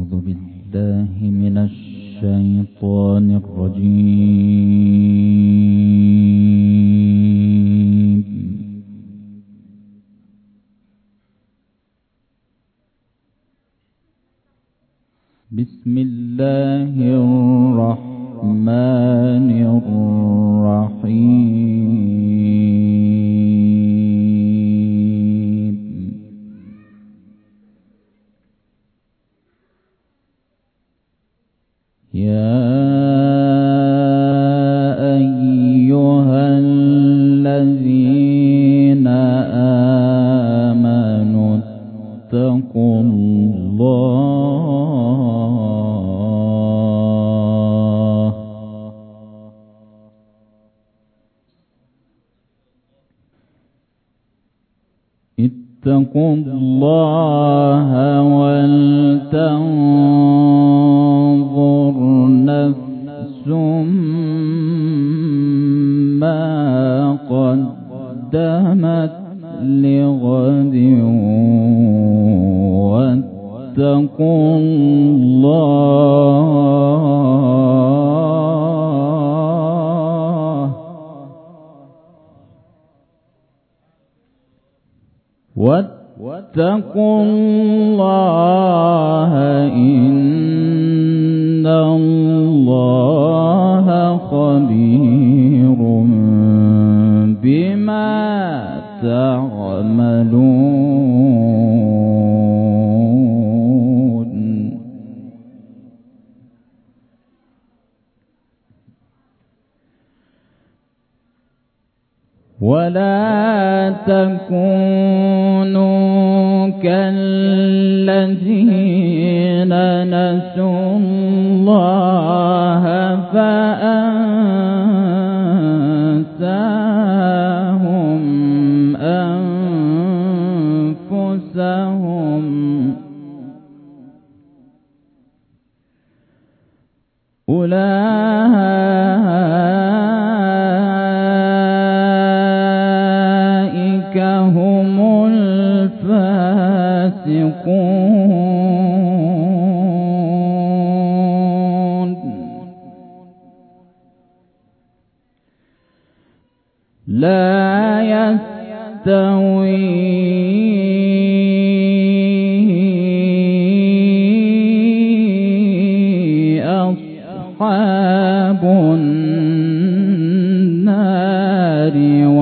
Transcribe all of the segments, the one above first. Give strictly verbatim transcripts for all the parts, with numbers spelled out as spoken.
أعوذ بالله من الشيطان الرجيم. بسم الله الرحمن الرحيم. يا أيها الذين آمنوا اتقوا الله اتقوا الله ولتنظر نفس ما قدمت لغد واتقوا الله واتقوا الله إن الله خبير بما تعملون. ولا تكونوا كالذين نسوا الله فأنساهم أنفسهم أولئك هم الفاسقون. لا يستوي أصحاب النار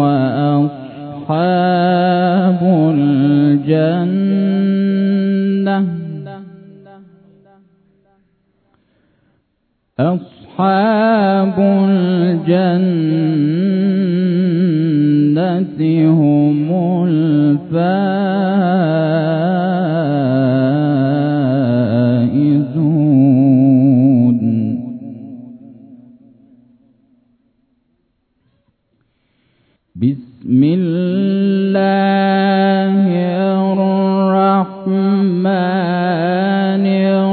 وأصحاب الجنة أصحاب الجنة هم الفائزون. بسم الله الرحمن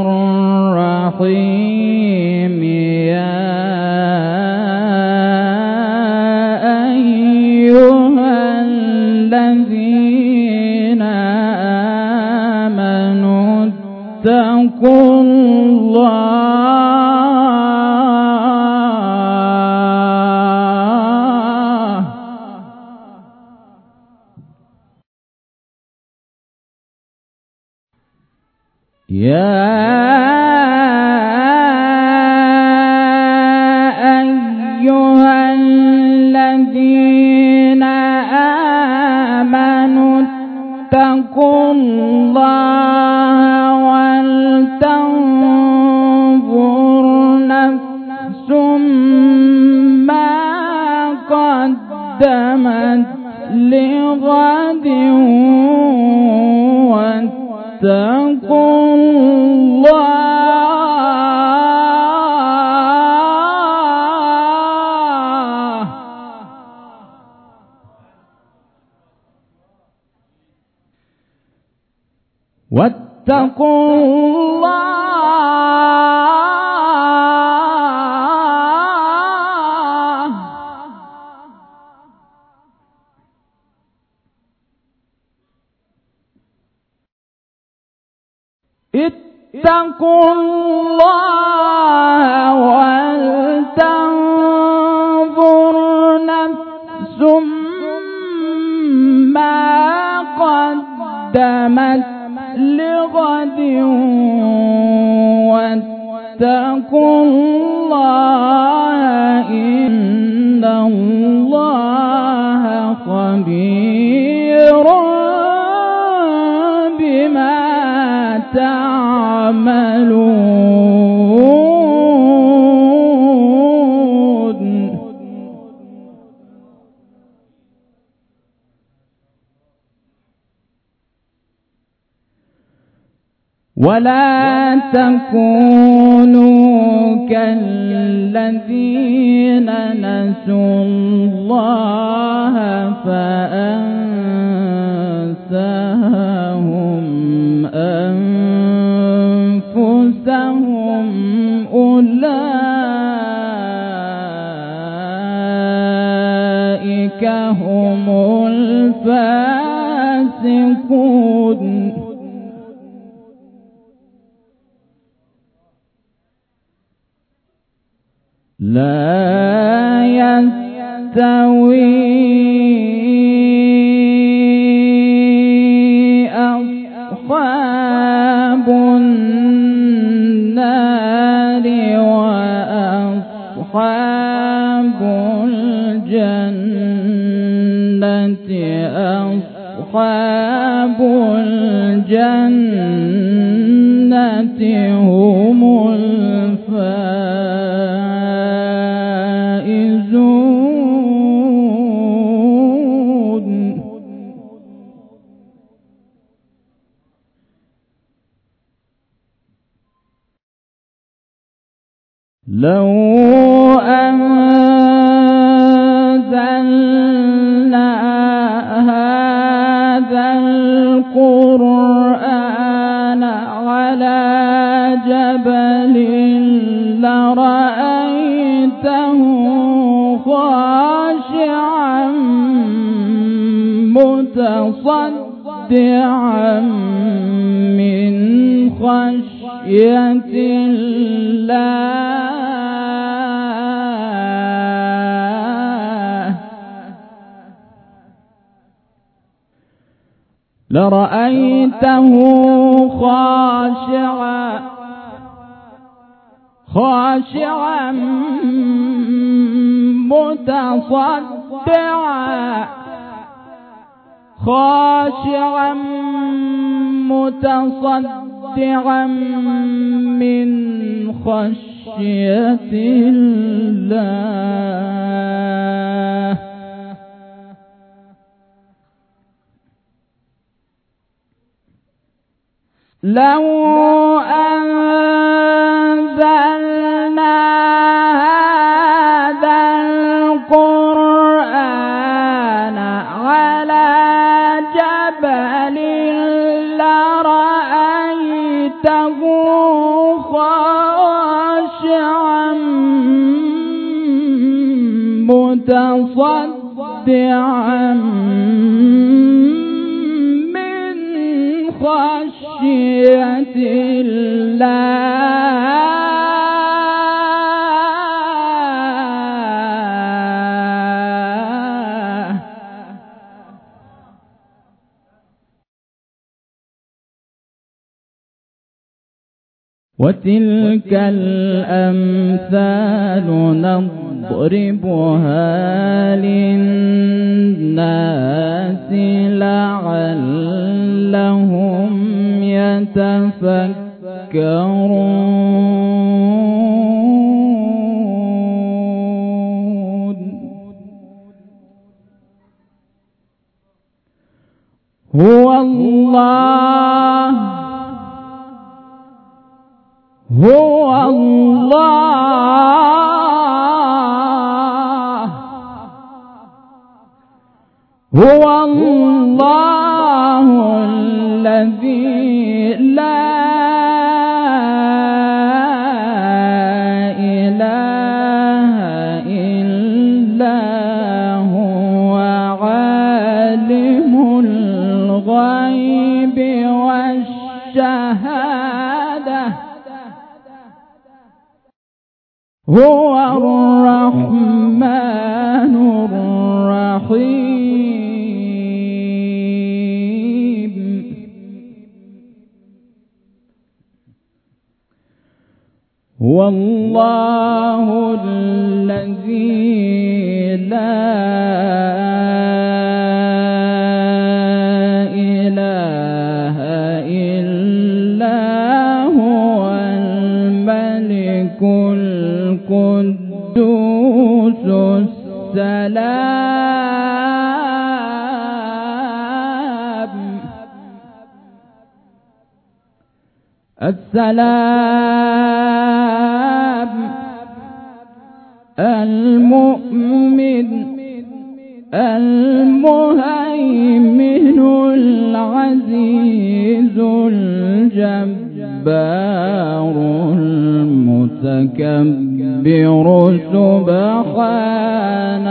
الرحيم. يا أيها الذين آمنوا اتقوا الله يا أيها الذين آمنوا اتقوا الله ولتنظر نفس ما قدمت لغد واتقوا الله واتقوا الله اتقوا اتقوا الله ولتنظر نفس ما قدمت لغد واتقوا الله إن الله خبير بما تعملون. ولا تكونوا كالذين نسوا الله فأنساهم أنفسهم أولئك هم الفاسقون. لا يستوي أصحاب النار وأصحاب الجنة أصحاب الجنة هم الفائزون. لو أنزلنا هذا القرآن على جبل لرأيته خاشعا متصدعا من خشية الله. لرأيته خاشعا خاشعا متصدعا خاشعا متصدعا من خشية الله. لو أنزلنا هذا القرآن على جبل لرأيته خاشعا متصدعا من خشية الله. وتلك الأمثال نضربها للناس لعلهم يتفكرون. هو الله هو الله هو الله الذي لا إله إلا هو عالم الغيب والشهادة هو الرحمن الرحيم هو الله الذي لا إله إلا هو الملك القدوس السلام السلام المؤمن المهيمن العزيز الجبار المتكبر سبحان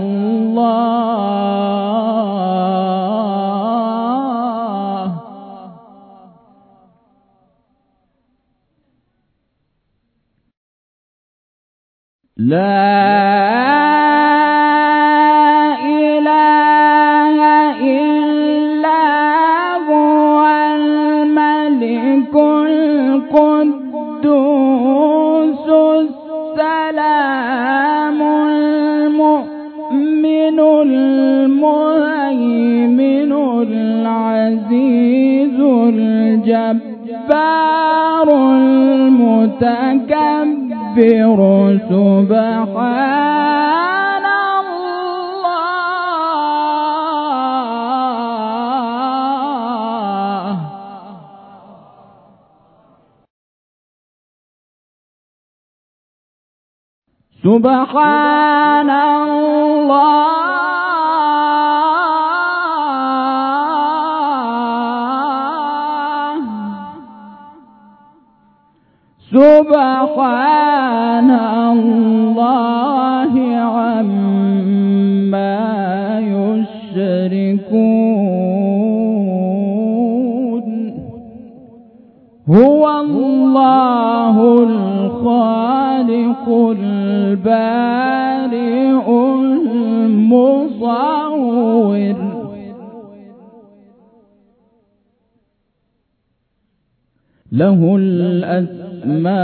الله لا إله إلا هو الملك القدوس السلام المؤمن المهيمن العزيز الجبار المتكبر سبحان الله سبحان الله سبحان الله عما يشركون هو الله الخالق البارئ المصور له الأسماء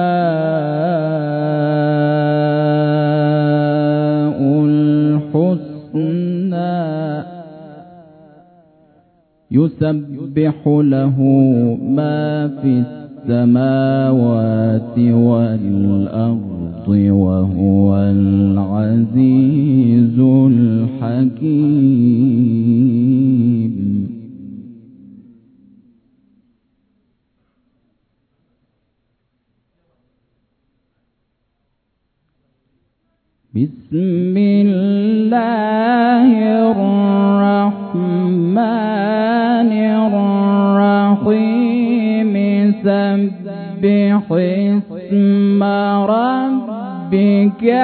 الحسنى يسبح له ما في السماوات والأرض وهو العزيز الحكيم بسم الله الرحمن الرحيم سبح اسم ربك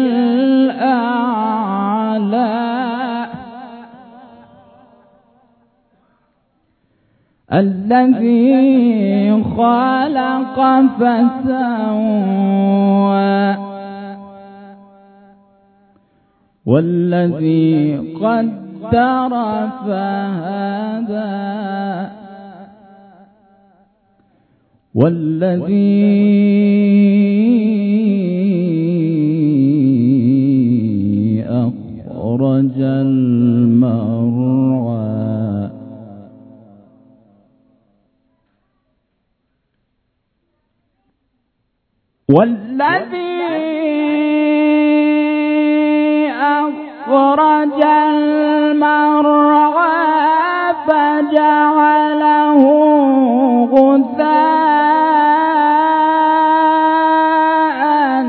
الأعلى الذي خلق فسوى والذي قدر فهدى والذي أخرج المرعى والذي أخرج المرعى فجعله غثاء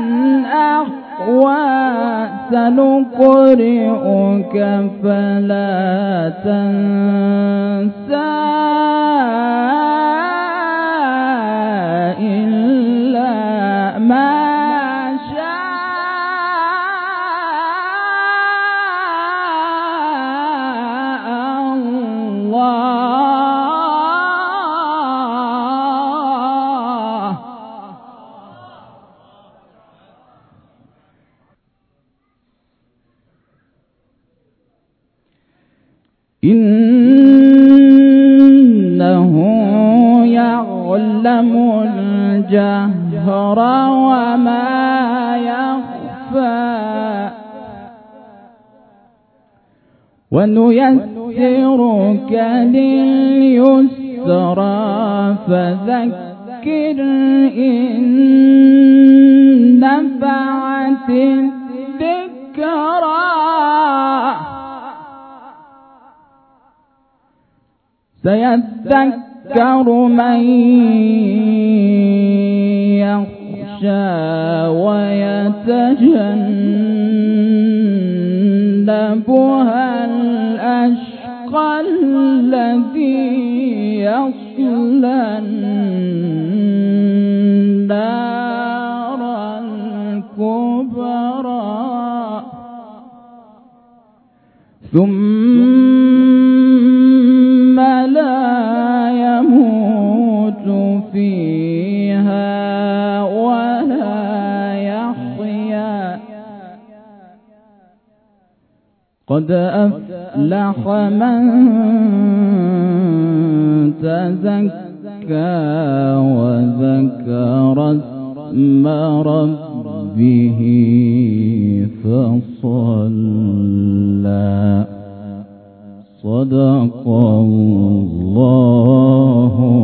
أحوى سنقرئك فلا تنسى إلا ما إنه يعلم الجهر وما يخفى ونيسرك لليسرى فذكر إن نفعت الذكرى سيذكر من يخشى ويتجنبها الأشقى الذي يصلى النار الكبرى ثم لا يموت فيها ولا يحيا قد أفلح من تزكى وذكر اسم ربه فصلى صدق الله